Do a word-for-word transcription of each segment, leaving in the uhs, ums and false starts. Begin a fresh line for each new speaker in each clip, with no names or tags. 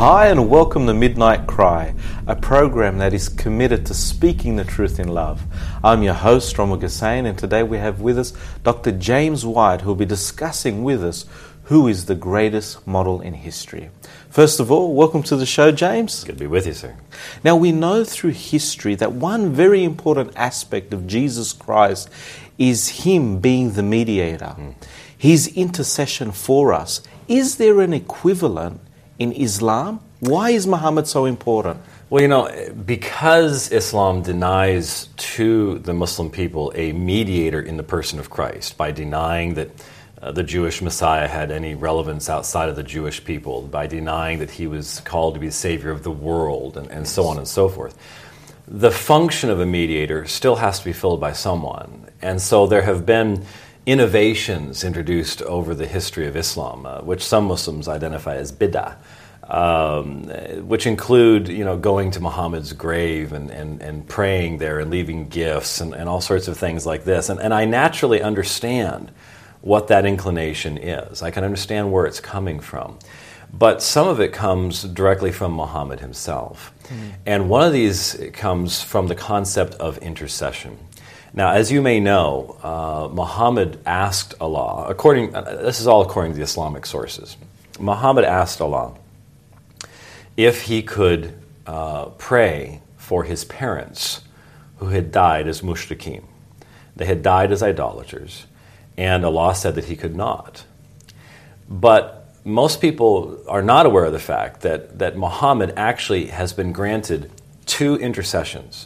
Hi and welcome to Midnight Cry, a program that is committed to speaking the truth in love. I'm your host, Rommel Ghassain, and today we have with us Doctor James White, who will be discussing with us who is the greatest model in history. First of all, welcome to the show, James.
Good to be with you, sir.
Now, we know through history that one very important aspect of Jesus Christ is Him being the mediator, mm. His intercession for us. Is there an equivalent in Islam? Why is Muhammad so important?
Well, you know, because Islam denies to the Muslim people a mediator in the person of Christ by denying that uh, the Jewish Messiah had any relevance outside of the Jewish people, by denying that he was called to be the Savior of the world, and, and so on and so forth. The function of a mediator still has to be filled by someone. And so there have been innovations introduced over the history of Islam, uh, which some Muslims identify as bid'ah, um, which include, you know, going to Muhammad's grave and, and, and praying there and leaving gifts and, and all sorts of things like this. And, and I naturally understand what that inclination is. I can understand where it's coming from. But some of it comes directly from Muhammad himself. Mm-hmm. And one of these comes from the concept of intercession. Now, as you may know, uh, Muhammad asked Allah, according, uh, this is all according to the Islamic sources, Muhammad asked Allah if he could uh, pray for his parents who had died as mushrikeen. They had died as idolaters, and Allah said that he could not. But most people are not aware of the fact that, that Muhammad actually has been granted two intercessions.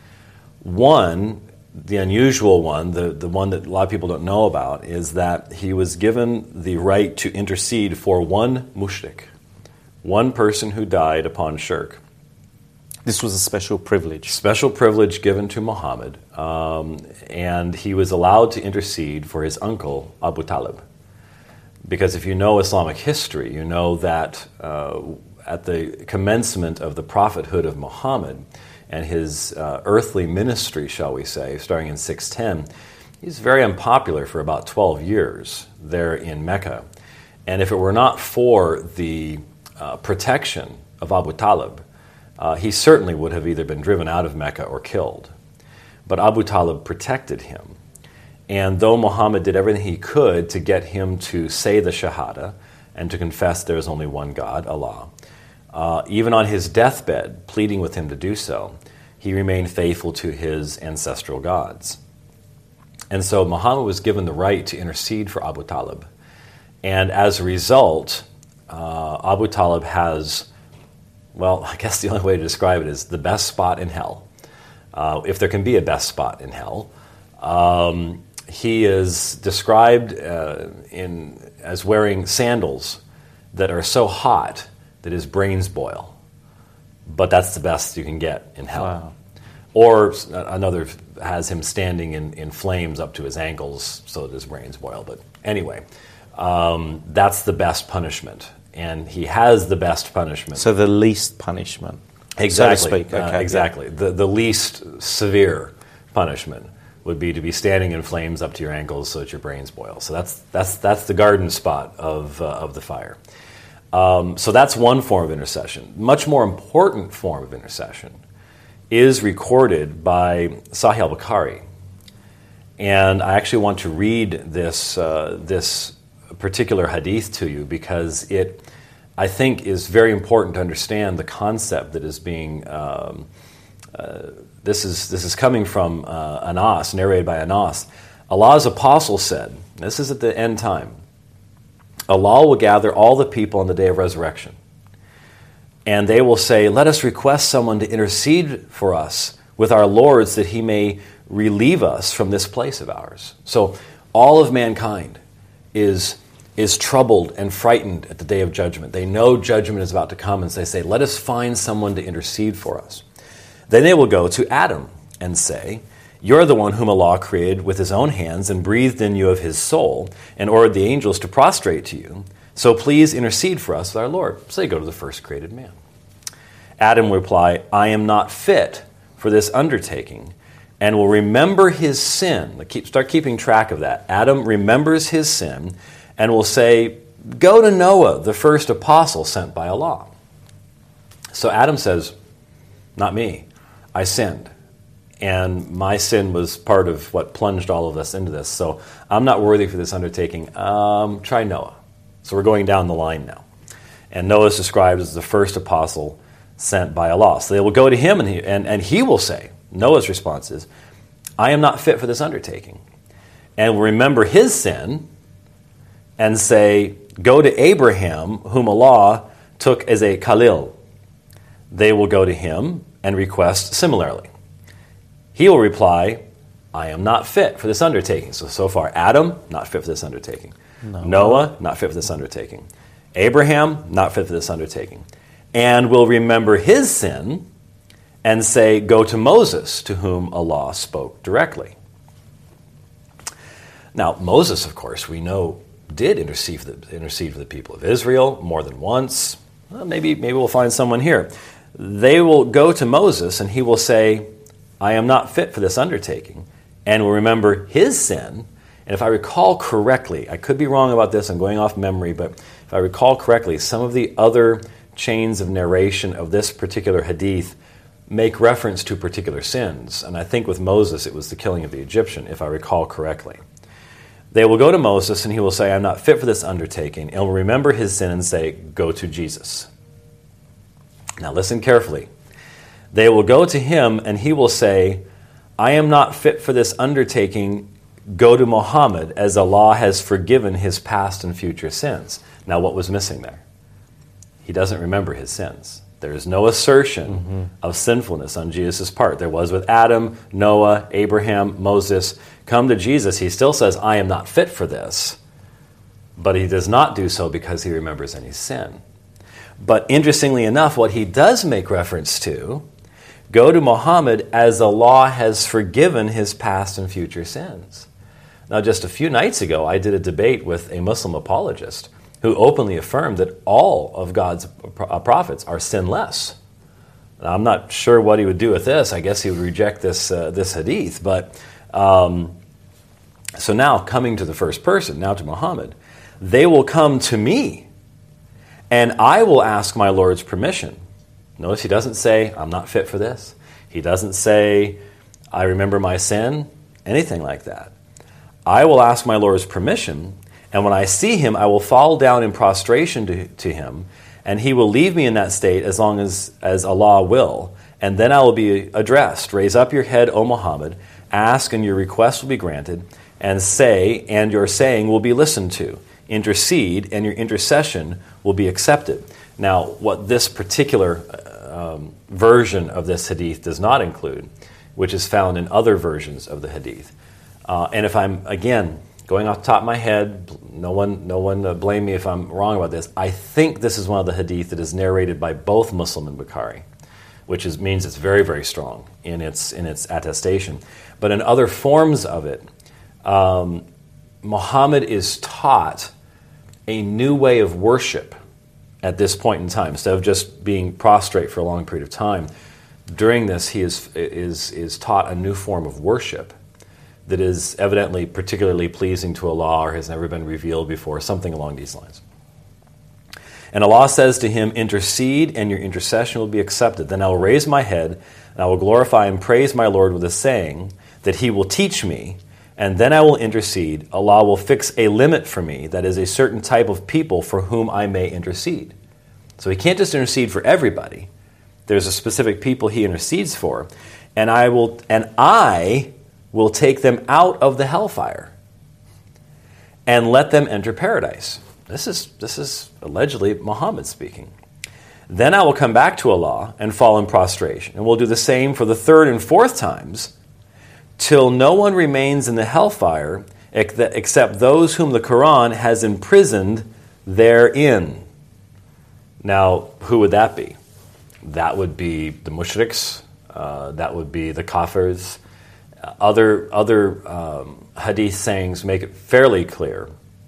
One, the unusual one, the, the one that a lot of people don't know about, is that he was given the right to intercede for one mushrik, one person who died upon shirk.
This was a special privilege.
Special privilege given to Muhammad, um, and he was allowed to intercede for his uncle, Abu Talib. Because if you know Islamic history, you know that uh, at the commencement of the prophethood of Muhammad, and his uh, earthly ministry, shall we say, starting in six ten, he's very unpopular for about twelve years there in Mecca. And if it were not for the uh, protection of Abu Talib, uh, he certainly would have either been driven out of Mecca or killed. But Abu Talib protected him. And though Muhammad did everything he could to get him to say the Shahada and to confess there is only one God, Allah, Uh, even on his deathbed, pleading with him to do so, he remained faithful to his ancestral gods. And so Muhammad was given the right to intercede for Abu Talib. And as a result, uh, Abu Talib has, well, I guess the only way to describe it is the best spot in hell. Uh, if there can be a best spot in hell. Um, he is described uh, in as wearing sandals that are so hot that his brains boil. But that's the best you can get in hell.
Wow.
Or another has him standing in, in flames up to his ankles so that his brains boil. But anyway, um, that's the best punishment. And he has the best punishment.
So the least punishment,
exactly,
so to speak. Okay,
uh, exactly. Yeah. The, the least severe punishment would be to be standing in flames up to your ankles so that your brains boil. So that's that's that's the garden spot of uh, of the fire. Um, so that's one form of intercession. Much more important form of intercession is recorded by Sahih al-Bukhari. And I actually want to read this uh, this particular hadith to you because it, I think, is very important to understand the concept that is being, um, uh, this is this is coming from uh, Anas, narrated by Anas. Allah's apostle said, this is at the end time, Allah will gather all the people on the day of resurrection. And they will say, let us request someone to intercede for us with our Lord so that he may relieve us from this place of ours. So all of mankind is, is troubled and frightened at the day of judgment. They know judgment is about to come, and so they say, let us find someone to intercede for us. Then they will go to Adam and say, you're the one whom Allah created with his own hands and breathed in you of his soul and ordered the angels to prostrate to you. So please intercede for us with our Lord. So they go to the first created man. Adam will reply, I am not fit for this undertaking, and will remember his sin. Keep, start keeping track of that. Adam remembers his sin and will say, go to Noah, the first apostle sent by Allah. So Adam says, not me. I sinned. And my sin was part of what plunged all of us into this. So I'm not worthy for this undertaking. Um, try Noah. So we're going down the line now. And Noah is described as the first apostle sent by Allah. So they will go to him, and he, and, and he will say, Noah's response is, I am not fit for this undertaking. And will remember his sin and say, go to Abraham, whom Allah took as a Khalil. They will go to him and request similarly. He will reply, I am not fit for this undertaking. So, so far, Adam, not fit for this undertaking. No. Noah, not fit for this undertaking. Abraham, not fit for this undertaking. And will remember his sin and say, go to Moses, to whom Allah spoke directly. Now, Moses, of course, we know, did intercede for the, intercede for the people of Israel more than once. Well, maybe, maybe we'll find someone here. They will go to Moses, and he will say, I am not fit for this undertaking, and will remember his sin. And if I recall correctly, I could be wrong about this, I'm going off memory, but if I recall correctly, some of the other chains of narration of this particular hadith make reference to particular sins. And I think with Moses, it was the killing of the Egyptian, if I recall correctly. They will go to Moses, and he will say, I'm not fit for this undertaking, and will remember his sin and say, go to Jesus. Now listen carefully. They will go to him, and he will say, I am not fit for this undertaking. Go to Muhammad, as Allah has forgiven his past and future sins. Now, what was missing there? He doesn't remember his sins. There is no assertion mm-hmm. of sinfulness on Jesus' part. There was with Adam, Noah, Abraham, Moses. Come to Jesus, he still says, I am not fit for this. But he does not do so because he remembers any sin. But interestingly enough, what he does make reference to, go to Muhammad as Allah has forgiven his past and future sins. Now, just a few nights ago, I did a debate with a Muslim apologist who openly affirmed that all of God's prophets are sinless. Now, I'm not sure what he would do with this. I guess he would reject this uh, this hadith. But um, so now, coming to the first person, now to Muhammad, they will come to me, and I will ask my Lord's permission. Notice he doesn't say, I'm not fit for this. He doesn't say, I remember my sin, anything like that. I will ask my Lord's permission, and when I see him, I will fall down in prostration to, to him, and he will leave me in that state as long as, as Allah will, and then I will be addressed. Raise up your head, O Muhammad, ask, and your request will be granted, and say, and your saying will be listened to. Intercede, and your intercession will be accepted. Now, what this particular um, version of this hadith does not include, which is found in other versions of the hadith. Uh, and if I'm, again, going off the top of my head, no one no one uh, blame me if I'm wrong about this, I think this is one of the hadith that is narrated by both Muslim and Bukhari, which is, means it's very, very strong in its in its attestation. But in other forms of it, um, Muhammad is taught a new way of worship at this point in time. Instead of just being prostrate for a long period of time, during this he is is is taught a new form of worship that is evidently particularly pleasing to Allah or has never been revealed before, something along these lines. And Allah says to him, intercede, and your intercession will be accepted. Then I will raise my head, and I will glorify and praise my Lord with a saying that he will teach me, and then I will intercede. Allah will fix a limit for me, that is a certain type of people for whom I may intercede. So he can't just intercede for everybody. There's a specific people he intercedes for, and I will and I will take them out of the hellfire and let them enter paradise. This is this is allegedly Muhammad speaking. Then I will come back to Allah and fall in prostration, and we'll do the same for the third and fourth times, till no one remains in the hellfire except those whom the Quran has imprisoned therein. Now, who would that be? That would be the mushriks. Uh, that would be the kafirs. Uh, other other um, hadith sayings make it fairly clear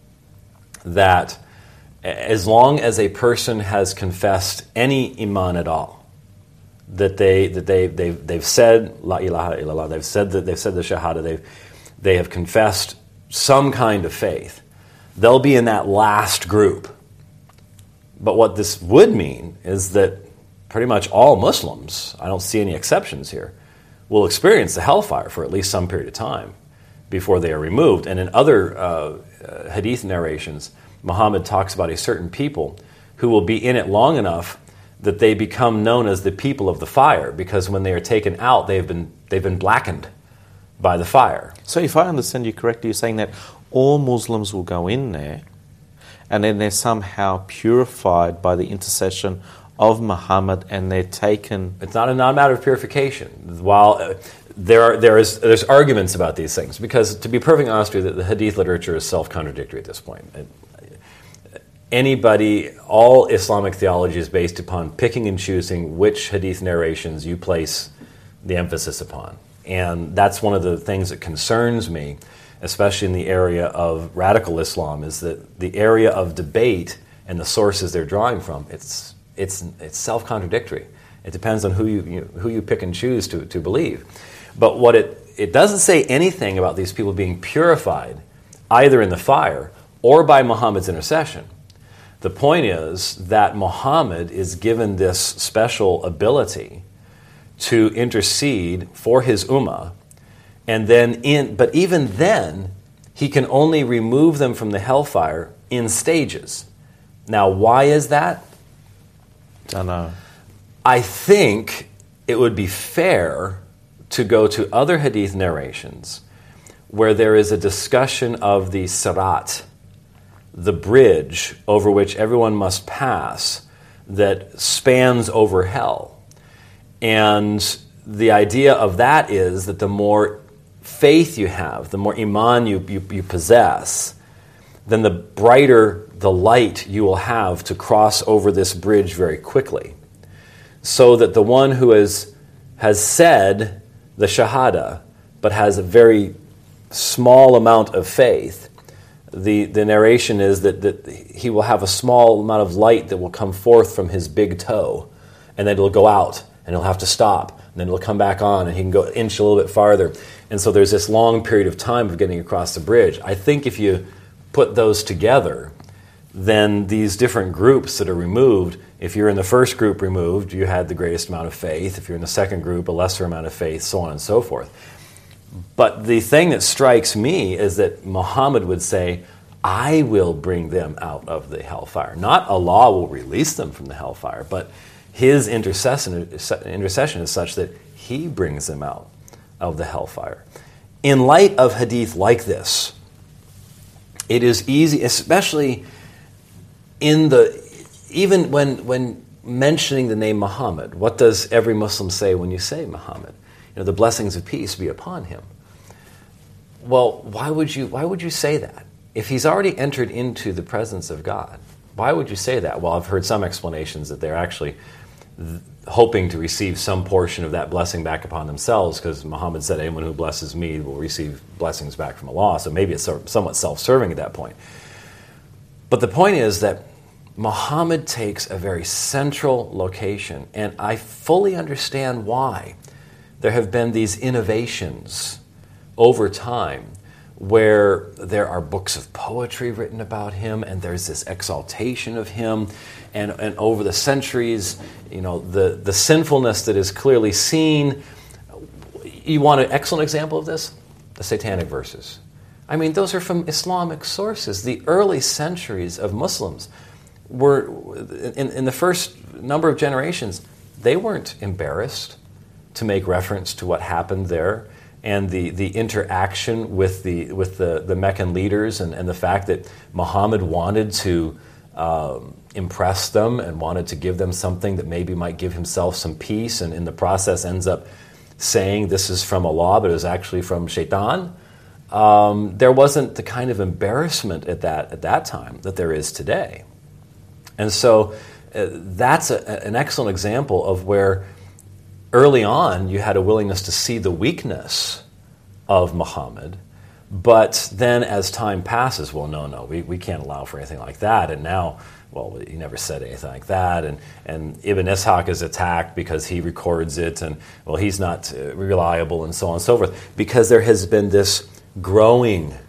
that as long as a person has confessed any iman at all, that they that they they've, they've said la ilaha illallah, they've said that they've said the shahada, they've they have confessed some kind of faith, they'll be in that last group. But what this would mean is that pretty much all Muslims, I don't see any exceptions here, will experience the hellfire for at least some period of time before they are removed. And in other uh, uh, hadith narrations, Muhammad talks about a certain people who will be in it long enough that they become known as the people of the fire, because when they are taken out, they've been they've been blackened by the fire.
So if I understand you correctly, you're saying that all Muslims will go in there, and then they're somehow purified by the intercession of Muhammad, and they're taken...
It's not a, not a matter of purification. While uh, there are there is there's arguments about these things, because to be perfectly honest with you, the hadith literature is self-contradictory at this point. It, Anybody, all Islamic theology is based upon picking and choosing which hadith narrations you place the emphasis upon. And that's one of the things that concerns me, especially in the area of radical Islam, is that the area of debate and the sources they're drawing from, it's it's it's self-contradictory. It depends on who you, you who you pick and choose to, to believe. But what it, it doesn't say anything about these people being purified, either in the fire or by Muhammad's intercession. The point is that Muhammad is given this special ability to intercede for his ummah, and then in but even then he can only remove them from the hellfire in stages. Now, why is that?
I know.
I think it would be fair to go to other hadith narrations where there is a discussion of the sirat, the bridge over which everyone must pass that spans over hell. And the idea of that is that the more faith you have, the more iman you, you, you possess, then the brighter the light you will have to cross over this bridge very quickly. So that the one who has, has said the shahada, but has a very small amount of faith, The, the narration is that, that he will have a small amount of light that will come forth from his big toe, and then it'll go out, and he'll have to stop, and then it'll come back on, and he can go inch a little bit farther. And so there's this long period of time of getting across the bridge. I think if you put those together, then these different groups that are removed, if you're in the first group removed, you had the greatest amount of faith. If you're in the second group, a lesser amount of faith, so on and so forth. But the thing that strikes me is that Muhammad would say, I will bring them out of the hellfire. Not Allah will release them from the hellfire, but his intercession, intercession is such that he brings them out of the hellfire. In light of hadith like this, it is easy, especially in the, even when, when mentioning the name Muhammad, what does every Muslim say when you say Muhammad? You know, the blessings of peace be upon him. Well, why would you why would you say that? If he's already entered into the presence of God, why would you say that? Well, I've heard some explanations that they're actually th- hoping to receive some portion of that blessing back upon themselves, because Muhammad said, anyone who blesses me will receive blessings back from Allah. So maybe it's sort of somewhat self-serving at that point. But the point is that Muhammad takes a very central location, and I fully understand why there have been these innovations over time where there are books of poetry written about him, and there's this exaltation of him, and, and over the centuries, you know, the, the sinfulness that is clearly seen. You want an excellent example of this? The Satanic verses. I mean, those are from Islamic sources. The early centuries of Muslims were, in, in the first number of generations, they weren't embarrassed to make reference to what happened there, and the, the interaction with the with the, the Meccan leaders, and, and the fact that Muhammad wanted to um, impress them and wanted to give them something that maybe might give himself some peace, and in the process ends up saying this is from Allah, but it was actually from Shaitan. Um, there wasn't the kind of embarrassment at that at that time that there is today. And so uh, that's a, an excellent example of where early on, you had a willingness to see the weakness of Muhammad, but then as time passes, well, no, no, we, we can't allow for anything like that. And now, well, he never said anything like that. And, and Ibn Ishaq is attacked because he records it, and, well, he's not uh, reliable, and so on and so forth, because there has been this growing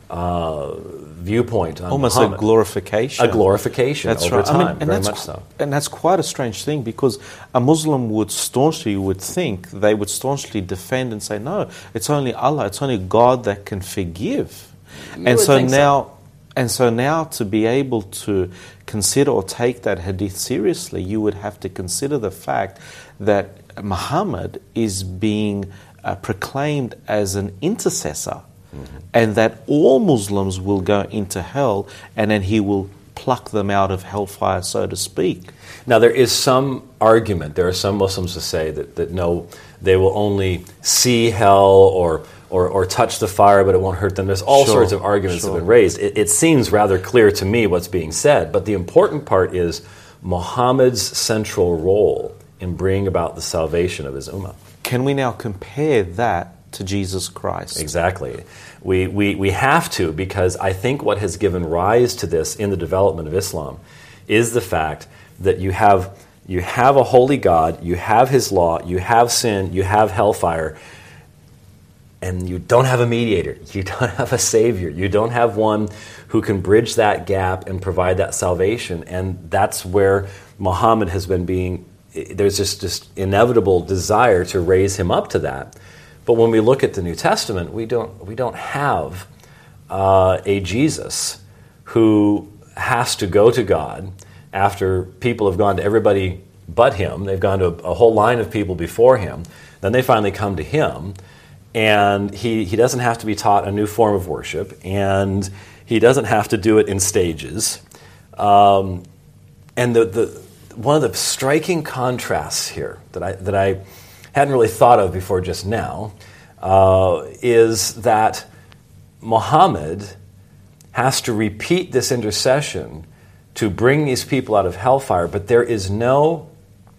uh, viewpoint on
Almost
Muhammad.
a glorification.
A glorification
That's
over
right.
time,
I mean, and
very
that's,
much so.
And that's quite a strange thing, because a Muslim would staunchly would think, they would staunchly defend and say, no, it's only Allah, it's only God that can forgive.
You
and
would
so
think
now
so.
and so now to be able to consider or take that hadith seriously, you would have to consider the fact that Muhammad is being uh, proclaimed as an intercessor. Mm-hmm. And that all Muslims will go into hell, and then he will pluck them out of hellfire, so to speak.
Now, there is some argument. There are some Muslims who say that, that no, they will only see hell or, or, or touch the fire, but it won't hurt them. There's all
Sure,
sorts of arguments
sure.
that have been raised. It, it seems rather clear to me what's being said, but the important part is Muhammad's central role in bringing about the salvation of his ummah.
Can we now compare that to Jesus Christ?
Exactly. We, we, we have to, because I think what has given rise to this in the development of Islam is the fact that you have, you have a holy God, you have his law, you have sin, you have hellfire, and you don't have a mediator, you don't have a savior, you don't have one who can bridge that gap and provide that salvation. And that's where Muhammad has been being, there's just this inevitable desire to raise him up to that. But when we look at the New Testament, we don't we don't have uh, a Jesus who has to go to God after people have gone to everybody but him. They've gone to a, a whole line of people before him. Then they finally come to him, and he, he doesn't have to be taught a new form of worship, and he doesn't have to do it in stages. Um, and the, the one of the striking contrasts here that I that I hadn't really thought of before just now, uh, is that Muhammad has to repeat this intercession to bring these people out of hellfire, but there is no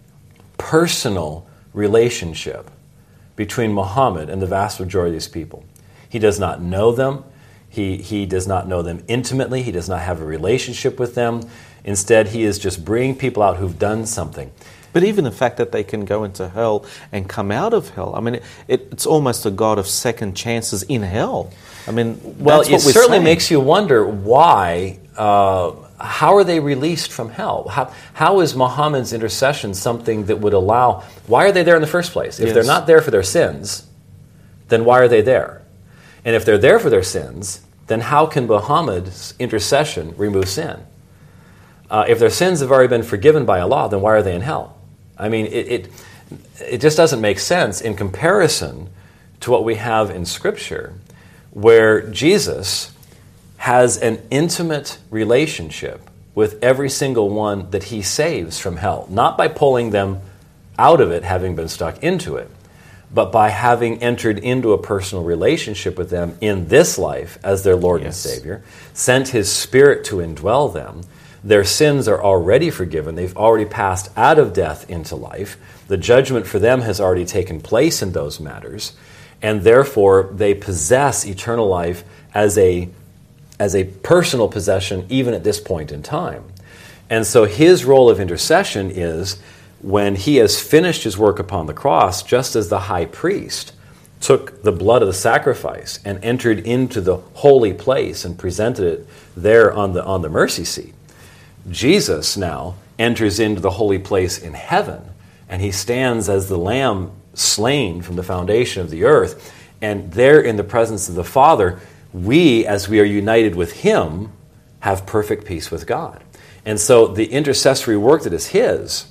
personal relationship between Muhammad and the vast majority of these people. He does not know them. He, he does not know them intimately. He does not have a relationship with them. Instead, he is just bringing people out who've done something.
But even the fact that they can go into hell and come out of hell, I mean, it, it, it's almost a God of second chances in hell. I mean,
well,
that's
it
what we're
certainly
saying.
makes you wonder why, uh, how are they released from hell? How, how is Muhammad's intercession something that would allow, why are they there in the first place? If
Yes.
they're not there for their sins, then why are they there? And if they're there for their sins, then how can Muhammad's intercession remove sin? Uh, if their sins have already been forgiven by Allah, then why are they in hell? I mean, it, it it just doesn't make sense in comparison to what we have in Scripture, where Jesus has an intimate relationship with every single one that he saves from hell, not by pulling them out of it, having been stuck into it, but by having entered into a personal relationship with them in this life as their Lord
Yes.
and Savior, sent his Spirit to indwell them. Their sins are already forgiven. They've already passed out of death into life. The judgment for them has already taken place in those matters, and therefore they possess eternal life as a, as a personal possession even at this point in time. And so his role of intercession is when he has finished his work upon the cross, just as the high priest took the blood of the sacrifice and entered into the holy place and presented it there on the, on the mercy seat. Jesus now enters into the holy place in heaven, and he stands as the Lamb slain from the foundation of the earth. And there in the presence of the Father, we, as we are united with him, have perfect peace with God. And so the intercessory work that is his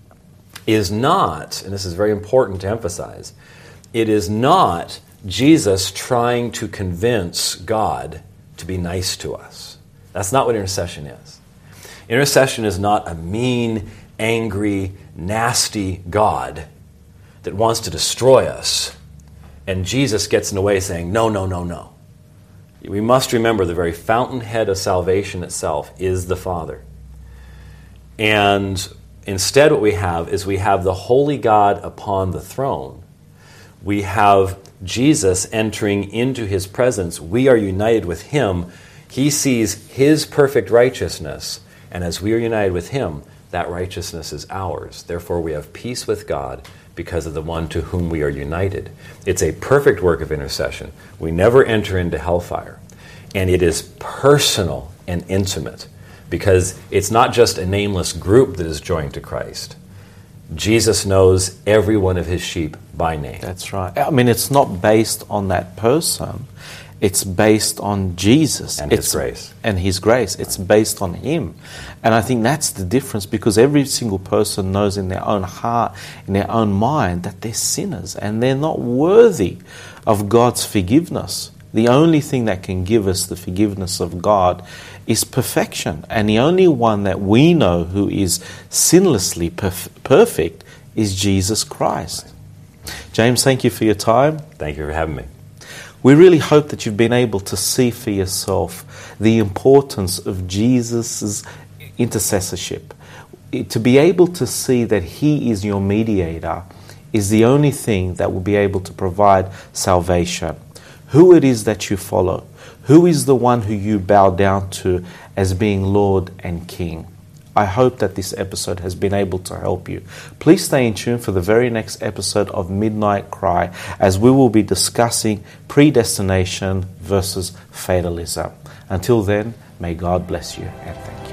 is not, and this is very important to emphasize, it is not Jesus trying to convince God to be nice to us. That's not what intercession is. Intercession is not a mean, angry, nasty God that wants to destroy us, and Jesus gets in the way saying, no, no, no, no. We must remember the very fountainhead of salvation itself is the Father. And instead what we have is we have the holy God upon the throne. We have Jesus entering into his presence. We are united with him. He sees his perfect righteousness. And as we are united with him, that righteousness is ours. Therefore, we have peace with God because of the one to whom we are united. It's a perfect work of intercession. We never enter into hellfire. And it is personal and intimate, because it's not just a nameless group that is joined to Christ. Jesus knows every one of his sheep by name.
That's right. I mean, it's not based on that person. It's based on Jesus.
And
it's,
his grace.
And his grace. It's based on him. And I think that's the difference, because every single person knows in their own heart, in their own mind, that they're sinners and they're not worthy of God's forgiveness. The only thing that can give us the forgiveness of God is perfection. And the only one that we know who is sinlessly perf- perfect is Jesus Christ. James, thank you for your time.
Thank you for having me.
We really hope that you've been able to see for yourself the importance of Jesus' intercessorship. To be able to see that he is your mediator is the only thing that will be able to provide salvation. Who it is that you follow, who is the one who you bow down to as being Lord and King. I hope that this episode has been able to help you. Please stay in tune for the very next episode of Midnight Cry, as we will be discussing predestination versus fatalism. Until then, may God bless you and thank you.